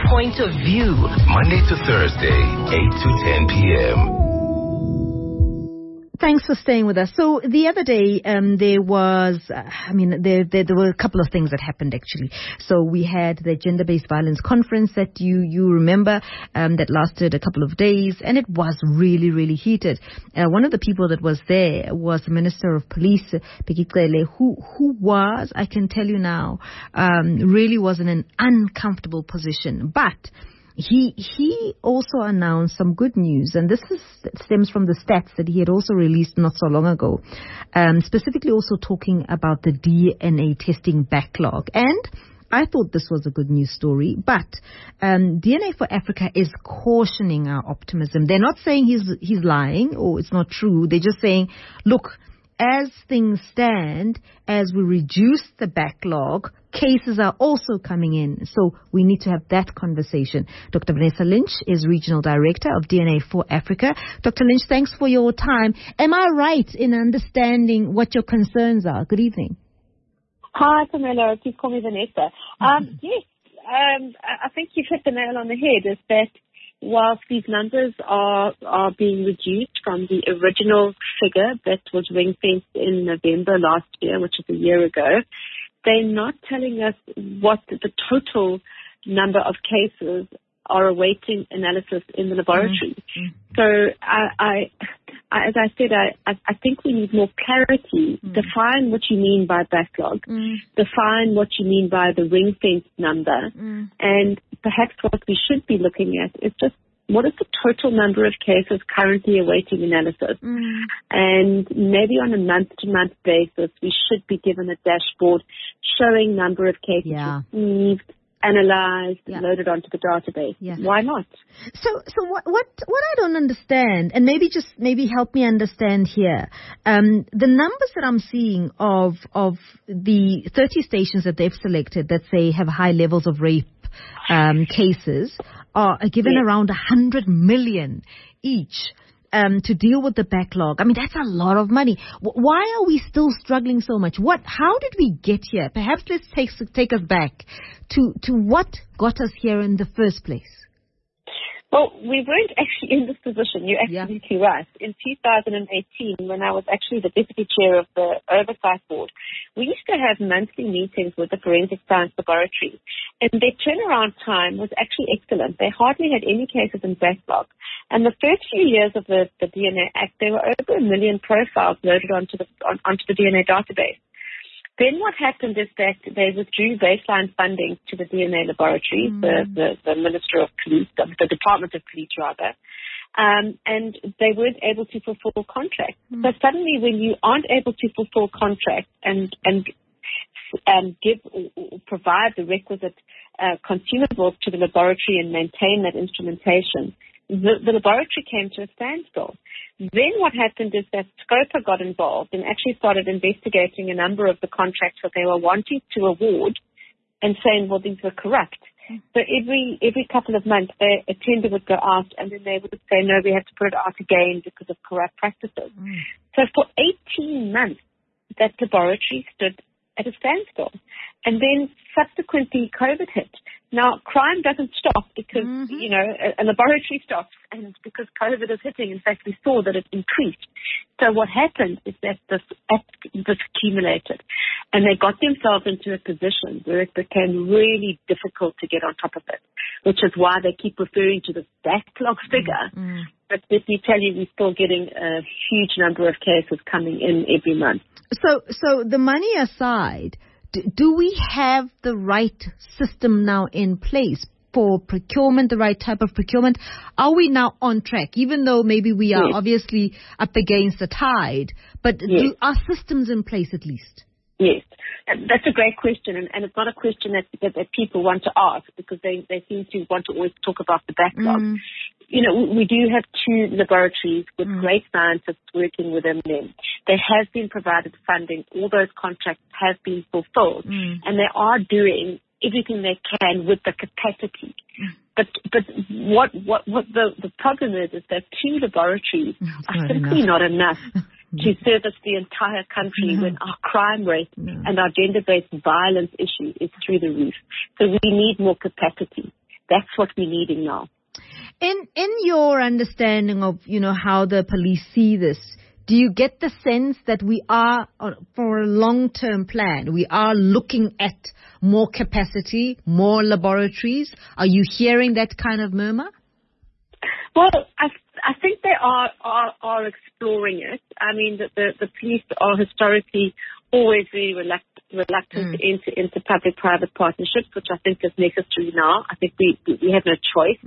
point of view. Monday to Thursday, 8 to 10 p.m. Thanks for staying with us. So the other day, there was, there were a couple of things that happened actually. So we had the gender-based violence conference that you remember, that lasted a couple of days, and it was really, really heated. One of the people that was there was the Minister of Police, Bheki Cele, who was, I can tell you now, really was in an uncomfortable position. But He also announced some good news, and this stems from the stats that he had also released not so long ago, specifically also talking about the DNA testing backlog. And I thought this was a good news story, but DNA for Africa is cautioning our optimism. They're not saying he's lying or it's not true. They're just saying, look, as things stand, as we reduce the backlog, cases are also coming in. So we need to have that conversation. Dr. Vanessa Lynch is Regional Director of DNA for Africa. Dr. Lynch, thanks for your time. Am I right in understanding what your concerns are? Good evening. Hi, Pamela. Please call me Vanessa. Yes, I think you've hit the nail on the head, is that whilst these numbers are being reduced from the original figure that was ring-fenced in November last year, which is a year ago, they're not telling us what the total number of cases are awaiting analysis in the laboratory. Mm-hmm. So as I said, I think we need more clarity. Mm-hmm. Define what you mean by backlog. Mm-hmm. Define what you mean by the ring-fenced number. Mm-hmm. And perhaps what we should be looking at is just what is the total number of cases currently awaiting analysis? Mm. And maybe on a month-to-month basis, we should be given a dashboard showing number of cases received, analyzed, loaded onto the database. Yeah. Why not? So what I don't understand, and maybe help me understand here, the numbers that I'm seeing of the 30 stations that they've selected that say have high levels of rape cases are given around 100 million each to deal with the backlog. I mean, that's a lot of money. Why are we still struggling so much? How did we get here? Perhaps let's take us back to what got us here in the first place. Well, we weren't actually in this position. You're absolutely right. In 2018, when I was actually the deputy chair of the Oversight Board, we used to have monthly meetings with the Forensic Science Laboratory, and their turnaround time was actually excellent. They hardly had any cases in backlog. And the first few years of the DNA Act, there were over 1 million profiles loaded onto the DNA database. Then what happened is that they withdrew baseline funding to the DNA laboratory, the Minister of Police, the Department of Police rather, and they weren't able to fulfill contracts. So suddenly when you aren't able to fulfill contracts and give or provide the requisite consumables to the laboratory and maintain that instrumentation, the laboratory came to a standstill. Then what happened is that Scopa got involved and actually started investigating a number of the contracts that they were wanting to award and saying, well, these were corrupt. So every couple of months, a tender would go out and then they would say, no, we have to put it out again because of corrupt practices. So for 18 months, that laboratory stood at a standstill. And then subsequently, COVID hit. Now, crime doesn't stop because, a laboratory stops, and because COVID is hitting, in fact, we saw that it increased. So what happened is that this accumulated, and they got themselves into a position where it became really difficult to get on top of it, which is why they keep referring to the backlog figure. But let me tell you, we're still getting a huge number of cases coming in every month. So the money aside, do we have the right system now in place for procurement, the right type of procurement? Are we now on track, even though maybe we are obviously up against the tide, but are systems in place at least? Yes, that's a great question, and it's not a question that people want to ask because they seem to want to always talk about the backlog. We do have 2 laboratories with great scientists working within them. They have been provided funding. All those contracts have been fulfilled, and they are doing everything they can with the capacity. But what the problem is that 2 laboratories are simply not enough to service the entire country when our crime rate and our gender-based violence issue is through the roof. So we need more capacity. that's what we're needing now. In your understanding of, how the police see this, do you get the sense that we are, for a long-term plan, we are looking at more capacity, more laboratories? Are you hearing that kind of murmur? Well, I think they are exploring it. I mean, the police are historically always very reluctant to enter into public-private partnerships, which I think is necessary now. I think we have no choice.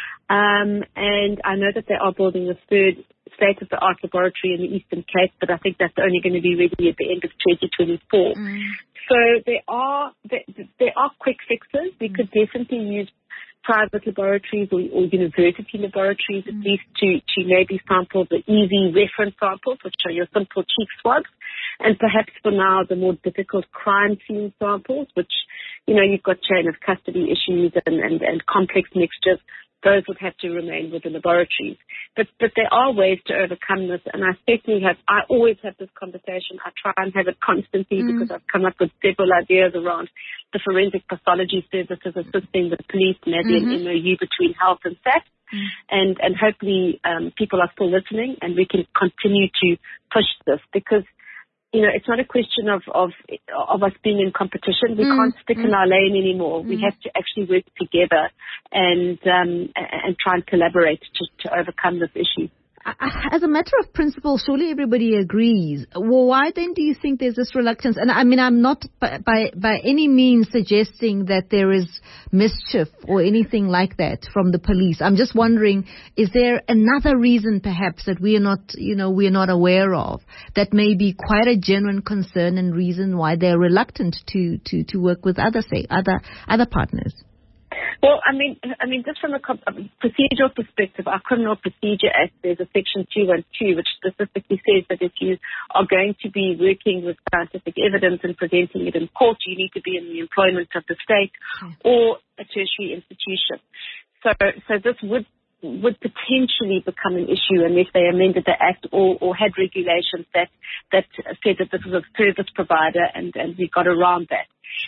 And I know that they are building a third state-of-the-art laboratory in the Eastern Cape, but I think that's only going to be ready at the end of 2024. So there are quick fixes. We could definitely use private laboratories or university laboratories at least to maybe sample the easy reference samples, which are your simple cheek swabs, and perhaps for now the more difficult crime scene samples, which, you've got chain of custody issues and complex mixtures. Those would have to remain with the laboratories. But there are ways to overcome this, and I always have this conversation. I try and have it constantly because I've come up with several ideas around the forensic pathology services assisting the police, maybe an MOU between health and SAT. And hopefully people are still listening and we can continue to push this because it's not a question of us being in competition. We can't stick in our lane anymore. We have to actually work together and try and collaborate to overcome this issue. As a matter of principle, surely everybody agrees. Well, why then do you think there's this reluctance? And I mean, I'm not by any means suggesting that there is mischief or anything like that from the police. I'm just wondering, is there another reason perhaps that we're not aware of that may be quite a genuine concern and reason why they're reluctant to work with other partners? Well, I mean, just from a procedural perspective, our Criminal Procedure Act, there's a Section 212, which specifically says that if you are going to be working with scientific evidence and presenting it in court, you need to be in the employment of the state or a tertiary institution. So this would potentially become an issue unless they amended the Act or had regulations that said that this was a service provider and we got around that.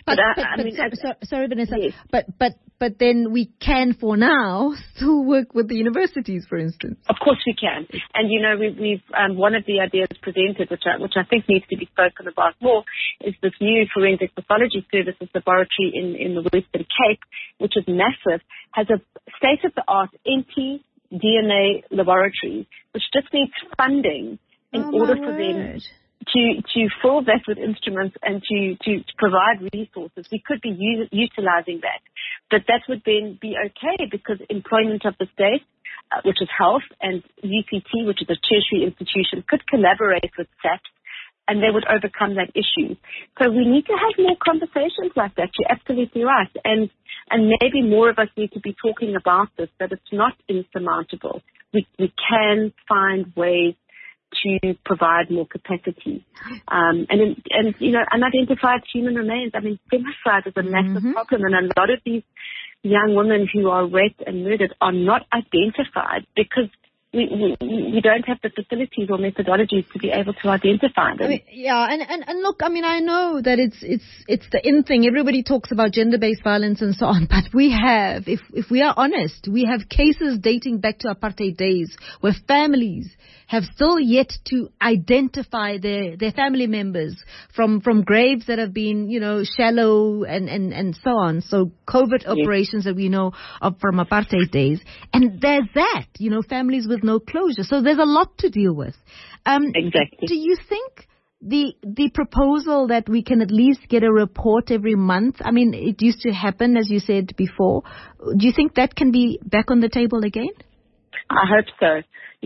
Sorry, Vanessa. Yes. But then we can, for now, still work with the universities, for instance. Of course we can. And, we've one of the ideas presented, which I think needs to be spoken about more, is this new forensic pathology services laboratory in the Western Cape, which is massive, has a state-of-the-art anti-DNA laboratory, which just needs funding in order for them to fill that with instruments and to provide resources. We could be utilizing that. But that would then be okay because employment of the state, which is health, and UCT, which is a tertiary institution, could collaborate with SAT and they would overcome that issue. So we need to have more conversations like that. You're absolutely right. And maybe more of us need to be talking about this, that it's not insurmountable. We can find ways to provide more capacity. Unidentified human remains. I mean, femicide is a massive problem, and a lot of these young women who are raped and murdered are not identified because we don't have the facilities or methodologies to be able to identify them. And look, I mean, I know that it's the in thing. Everybody talks about gender-based violence and so on, but we have, if we are honest, we have cases dating back to apartheid days where families have still yet to identify their family members from graves that have been, shallow and so on. So covert operations that we know of from apartheid days. And there's that, families with no closure. So there's a lot to deal with. Exactly. Do you think the proposal that we can at least get a report every month, I mean, it used to happen, as you said before. Do you think that can be back on the table again? I hope so.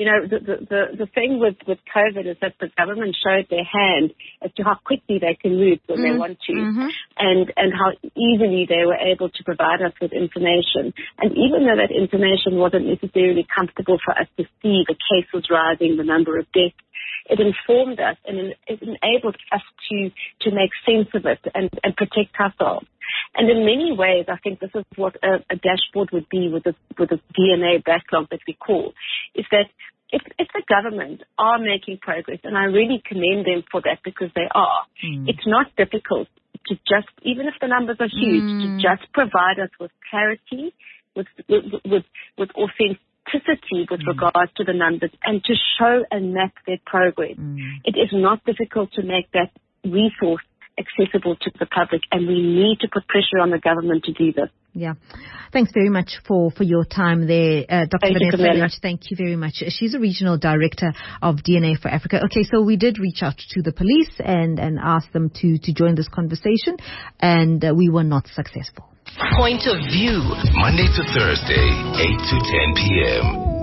The thing with COVID is that the government showed their hand as to how quickly they can move when they want to, and how easily they were able to provide us with information. And even though that information wasn't necessarily comfortable for us to see, the case was rising, the number of deaths, it informed us and it enabled us to make sense of it and protect ourselves. And in many ways, I think this is what a dashboard would be with a DNA backlog that we call, is that if the government are making progress, and I really commend them for that because they are, it's not difficult to just, even if the numbers are huge, to just provide us with clarity, with authenticity with regards to the numbers and to show and map their progress. It is not difficult to make that resource accessible to the public, and we need to put pressure on the government to do this. Yeah. Thanks very much for your time there, Dr. Vanessa Lynch. Thank you very much. She's a regional director of DNA for Africa. Okay, so we did reach out to the police and ask them to join this conversation, and we were not successful. Point of View, Monday to Thursday, 8 to 10 p.m.